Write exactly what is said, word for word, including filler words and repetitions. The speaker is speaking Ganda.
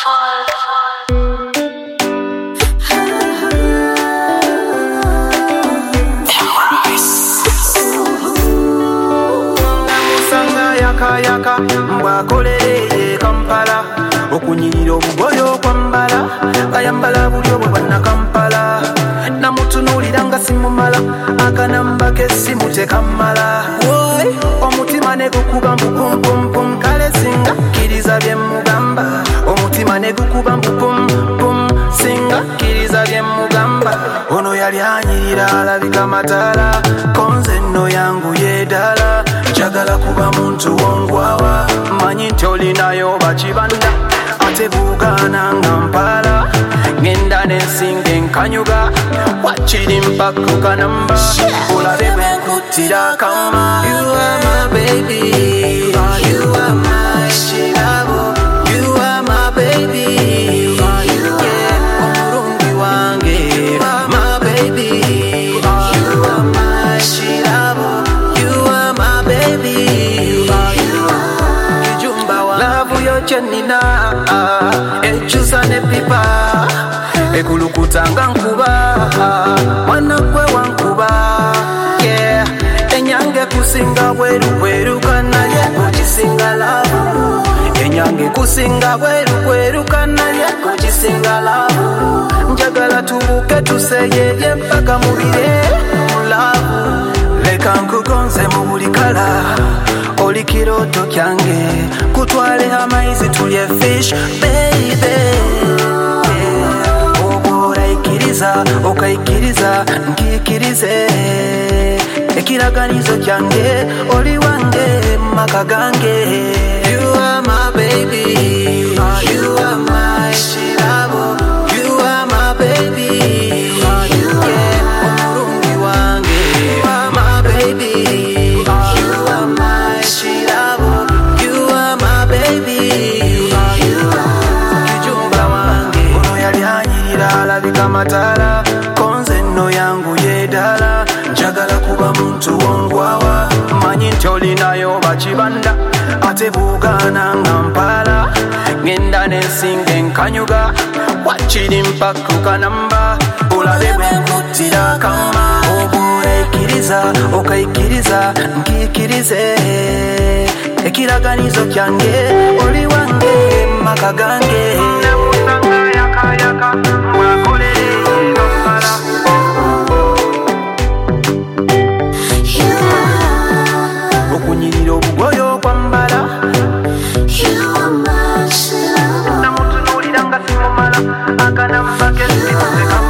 Yaka yaka mbwakolere Kampala okunyirira obugoye okwambala ayambala buli obwe bwanna Kampala namutunuulira nga simumala akanamba k'essimu tekamala omutima ne gukuba mbu pum pum pum kale singa kkiriza bye mugamba omutima ne gukuba mbu pum pum singa kkiriza bye mugamba ono yali anyirira alabika mataala konze nno yangu yeddala njagala kuba muntu wongwawa manyi nti olinayo bakibanda ate buugaana nga mpala ngenda n'ensinga enkanyuga wakiri mpaka kanamba olabe bwe nkuttira kama you are my baby you are my shirabo you are my baby yeah omulungi wange my baby you are my shirabo you are my baby kijumba wa love yo chenina echusa ne pipa ekulukutanga nkuba mwana gwe wankuba yeah enyange kusinga bweru bweru kanaye kukisinga love enyange kusinga bweru bweru kanaye kukisinga love njagala tubuke tuseyeye mpaka mubire love leka nkugonze mu buli kala oli kiroto kyange kutwale amaizi tulye fish baby okaikiriza nkikirize ekiraganizo kyange oli wange maka gange you are my baby you are my shirabo you are my baby yeah omulungi wange my baby you are my shirabo you are my baby kijumba wange ono yali anyirira alabika mataala konze nno yangu yeddala njagala kuba muntu wongwawa manyi nti olinayo bakibanda ate buugaana nga mpala ngenda n'ensinga enkanyuga wakiri mpaka kanamba olabe bwe nkuttira kama oba olaikiriza okaikiriza nkikirize ekiraganizo kyange oli wange maka gange yaka yaka mbwakolere Kampala okunyirira obugoye okwambala namutunuulira nga simumala akanamba k'essimu